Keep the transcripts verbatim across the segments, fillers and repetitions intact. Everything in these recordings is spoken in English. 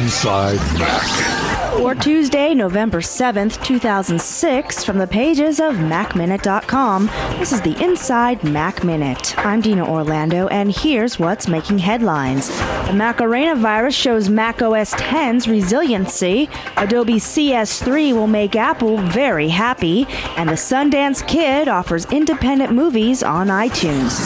Inside Mac. For Tuesday, November seventh, two thousand six, from the pages of Mac Minute dot com, this is the Inside Mac Minute. I'm Dina Orlando, and here's what's making headlines. The Macarena virus shows Mac O S X's resiliency, Adobe C S three will make Apple very happy, and the Sundance Kid offers independent movies on iTunes.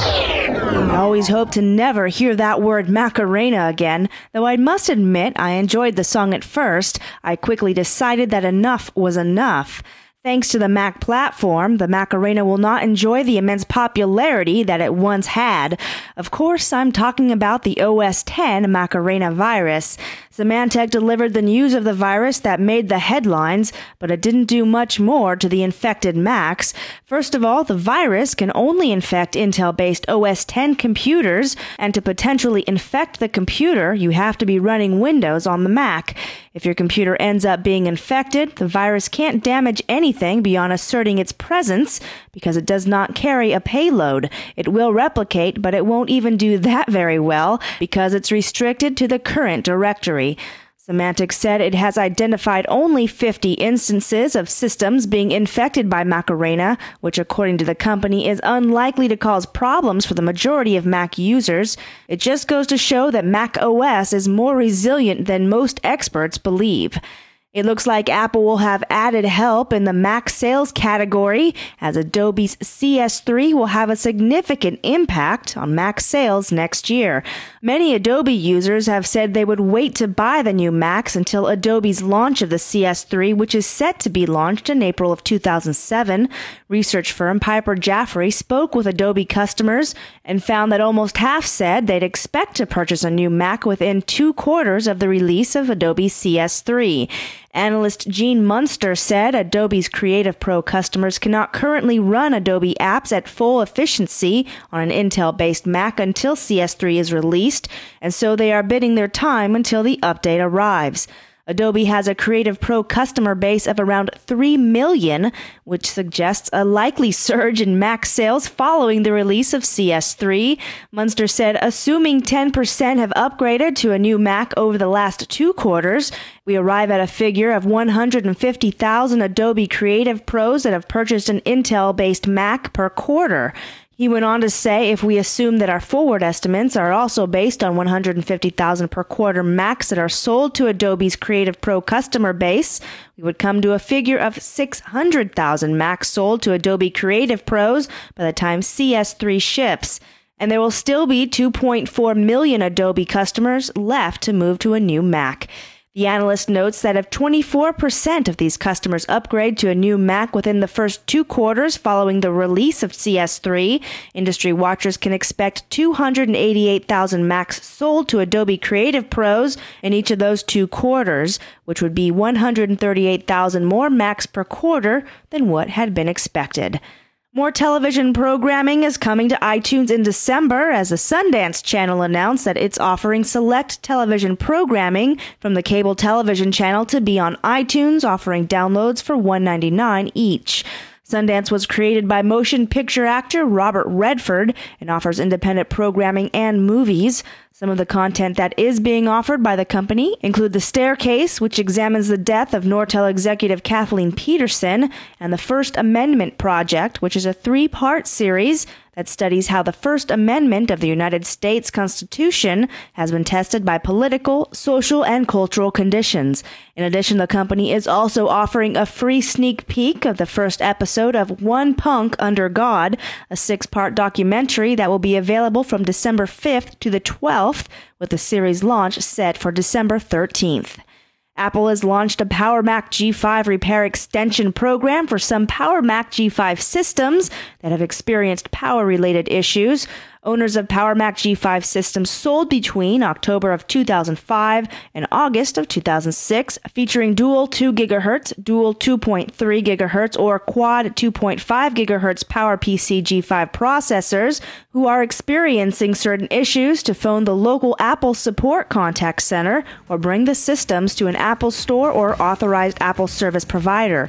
I always hope to never hear that word Macarena again, though I must admit I enjoyed the song at first. I quickly decided that enough was enough. Thanks to the Mac platform, the Macarena will not enjoy the immense popularity that it once had. Of course, I'm talking about the O S X Macarena virus. Symantec delivered the news of the virus that made the headlines, but it didn't do much more to the infected Macs. First of all, the virus can only infect Intel-based O S X computers, and to potentially infect the computer, you have to be running Windows on the Mac. If your computer ends up being infected, the virus can't damage anything beyond asserting its presence because it does not carry a payload. It will replicate, but it won't even do that very well because it's restricted to the current directory. Symantec said it has identified only fifty instances of systems being infected by Macarena, which according to the company is unlikely to cause problems for the majority of Mac users. It just goes to show that Mac O S is more resilient than most experts believe. It looks like Apple will have added help in the Mac sales category, as Adobe's C S three will have a significant impact on Mac sales next year. Many Adobe users have said they would wait to buy the new Macs until Adobe's launch of the C S three, which is set to be launched in April of two thousand seven. Research firm Piper Jaffray spoke with Adobe customers and found that almost half said they'd expect to purchase a new Mac within two quarters of the release of Adobe C S three. Analyst Gene Munster said Adobe's Creative Pro customers cannot currently run Adobe apps at full efficiency on an Intel-based Mac until C S three is released, and so they are bidding their time until the update arrives. Adobe has a Creative Pro customer base of around three million, which suggests a likely surge in Mac sales following the release of C S three. Munster said, assuming ten percent have upgraded to a new Mac over the last two quarters, we arrive at a figure of one hundred fifty thousand Adobe Creative Pros that have purchased an Intel-based Mac per quarter. He went on to say, if we assume that our forward estimates are also based on one hundred fifty thousand per quarter Macs that are sold to Adobe's Creative Pro customer base, we would come to a figure of six hundred thousand Macs sold to Adobe Creative Pros by the time C S three ships. And there will still be two point four million Adobe customers left to move to a new Mac. The analyst notes that if twenty-four percent of these customers upgrade to a new Mac within the first two quarters following the release of C S three, industry watchers can expect two hundred eighty-eight thousand Macs sold to Adobe Creative Pros in each of those two quarters, which would be one hundred thirty-eight thousand more Macs per quarter than what had been expected. More television programming is coming to iTunes in December, as the Sundance Channel announced that it's offering select television programming from the cable television channel to be on iTunes, offering downloads for one dollar and ninety-nine cents each. Sundance was created by motion picture actor Robert Redford and offers independent programming and movies. Some of the content that is being offered by the company include The Staircase, which examines the death of Nortel executive Kathleen Peterson, and The First Amendment Project, which is a three-part series that studies how the First Amendment of the United States Constitution has been tested by political, social, and cultural conditions. In addition, the company is also offering a free sneak peek of the first episode of One Punk Under God, a six-part documentary that will be available from December fifth to the twelfth, with the series launch set for December thirteenth. Apple has launched a Power Mac G five repair extension program for some Power Mac G five systems that have experienced power-related issues. Owners of Power Mac G five systems sold between October of two thousand five and August of two thousand six, featuring dual two gigahertz, dual two point three gigahertz, or quad two point five gigahertz PowerPC G five processors, who are experiencing certain issues, to phone the local Apple support contact center or bring the systems to an Apple store or authorized Apple service provider.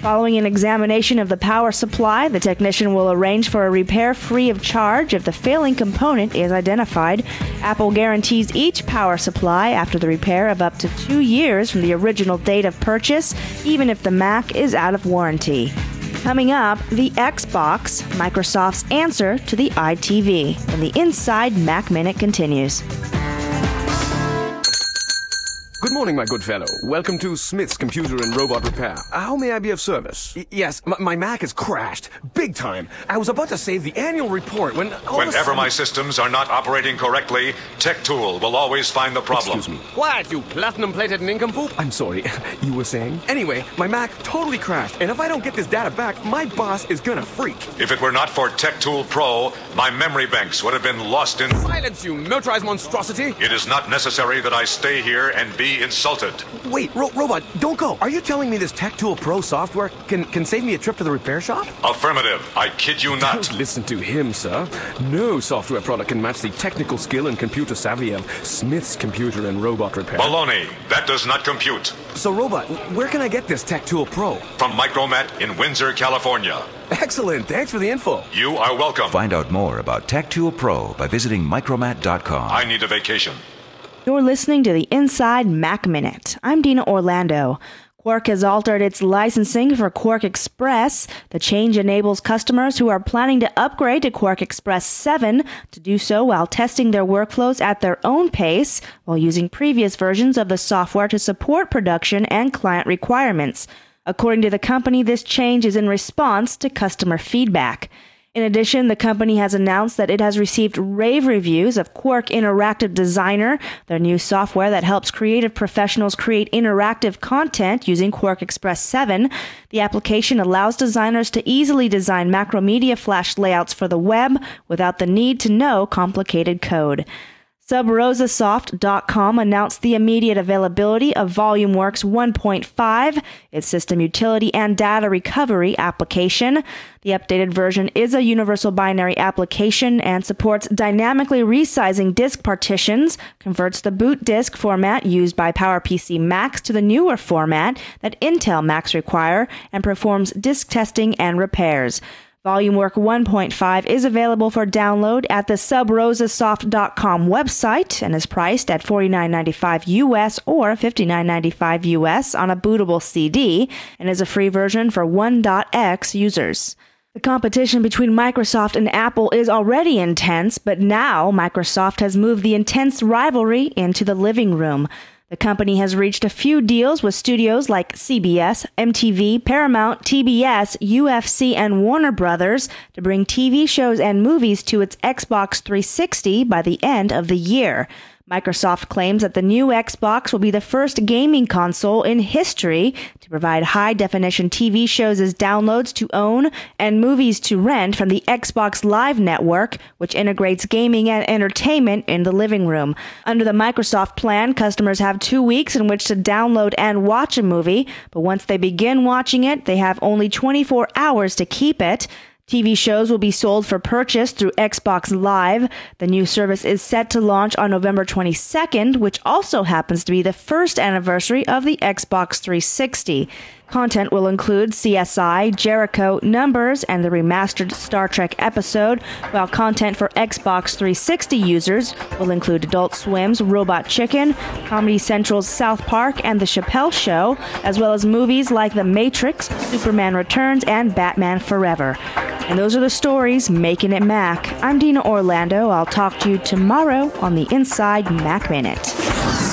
Following an examination of the power supply, the technician will arrange for a repair free of charge if the failing component is identified. Apple guarantees each power supply after the repair of up to two years from the original date of purchase, even if the Mac is out of warranty. Coming up, the Xbox, Microsoft's answer to the I T V. And the Inside Mac Minute continues. Good morning, my good fellow. Welcome to Smith's Computer and Robot Repair. How may I be of service? Y- yes, m- my Mac has crashed. Big time. I was about to save the annual report when... all of a Whenever sudden- my systems are not operating correctly, TechTool will always find the problem. Excuse me. What, you platinum-plated nincompoop? I'm sorry. You were saying? Anyway, my Mac totally crashed, and if I don't get this data back, my boss is gonna freak. If it were not for TechTool Pro, my memory banks would have been lost in... Silence, you militarized monstrosity! It is not necessary that I stay here and be insulted. Wait, ro- Robot, don't go. Are you telling me this TechTool Pro software can, can save me a trip to the repair shop? Affirmative. I kid you not. Don't listen to him, sir. No software product can match the technical skill and computer savvy of Smith's Computer and Robot Repair. Baloney. That does not compute. So, Robot, where can I get this TechTool Pro? From Micromat in Windsor, California. Excellent. Thanks for the info. You are welcome. Find out more about TechTool Pro by visiting micromat dot com. I need a vacation. You're listening to the Inside Mac Minute. I'm Dina Orlando. Quark has altered its licensing for Quark Express. The change enables customers who are planning to upgrade to Quark Express seven to do so while testing their workflows at their own pace, while using previous versions of the software to support production and client requirements. According to the company, this change is in response to customer feedback. In addition, the company has announced that it has received rave reviews of Quark Interactive Designer, their new software that helps creative professionals create interactive content using Quark Express seven. The application allows designers to easily design Macromedia Flash layouts for the web without the need to know complicated code. Sub Rosa Soft dot com announced the immediate availability of VolumeWorks one point five, its system utility and data recovery application. The updated version is a universal binary application and supports dynamically resizing disk partitions, converts the boot disk format used by PowerPC Macs to the newer format that Intel Macs require, and performs disk testing and repairs. VolumeWorks one point five is available for download at the Sub Rosa Soft dot com website and is priced at forty-nine ninety-five U S or fifty-nine ninety-five U S on a bootable C D and is a free version for one dot x users. The competition between Microsoft and Apple is already intense, but now Microsoft has moved the intense rivalry into the living room. The company has reached a few deals with studios like C B S, M T V, Paramount, T B S, U F C, and Warner Brothers to bring T V shows and movies to its Xbox three sixty by the end of the year. Microsoft claims that the new Xbox will be the first gaming console in history to provide high-definition T V shows as downloads to own and movies to rent from the Xbox Live network, which integrates gaming and entertainment in the living room. Under the Microsoft plan, customers have two weeks in which to download and watch a movie, but once they begin watching it, they have only twenty-four hours to keep it. T V shows will be sold for purchase through Xbox Live. The new service is set to launch on November twenty-second, which also happens to be the first anniversary of the Xbox three sixty. Content will include C S I, Jericho, Numbers, and the remastered Star Trek episode, while content for Xbox three sixty users will include Adult Swim's Robot Chicken, Comedy Central's South Park, and The Chappelle Show, as well as movies like The Matrix, Superman Returns, and Batman Forever. And those are the stories making it Mac. I'm Dina Orlando. I'll talk to you tomorrow on the Inside Mac Minute.